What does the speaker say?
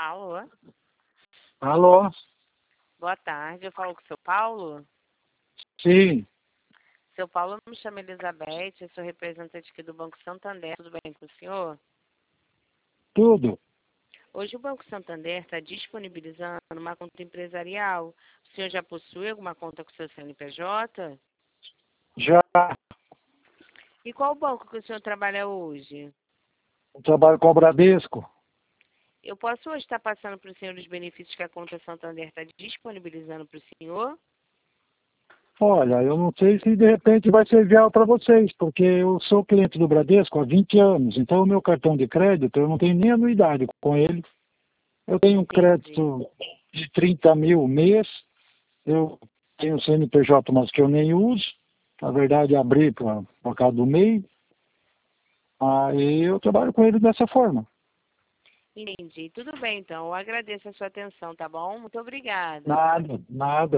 Alô? Alô? Boa tarde, eu falo com o seu Paulo? Sim, Seu Paulo, eu me chamo Elizabeth, eu sou representante aqui do Banco Santander, tudo bem com o senhor? tudo. Hoje o Banco Santander está disponibilizando uma conta empresarial. O senhor já possui alguma conta com seu CNPJ? Já E qual banco que o senhor trabalha hoje? trabalho com o Bradesco. Eu posso hoje estar passando para o senhor os benefícios que a conta Santander está disponibilizando para o senhor? Olha, eu não sei se de repente vai ser viável para vocês, porque eu sou cliente do Bradesco há 20 anos, então o meu cartão de crédito, eu não tenho nem anuidade com ele. Eu tenho um Entendi. crédito de 30 mil mês, eu tenho CNPJ, mas que eu nem uso. Na verdade, abri por causa do MEI. Aí eu trabalho com ele dessa forma. Entendi. Tudo bem, então. Eu agradeço a sua atenção, tá bom? Muito obrigada. Nada, nada.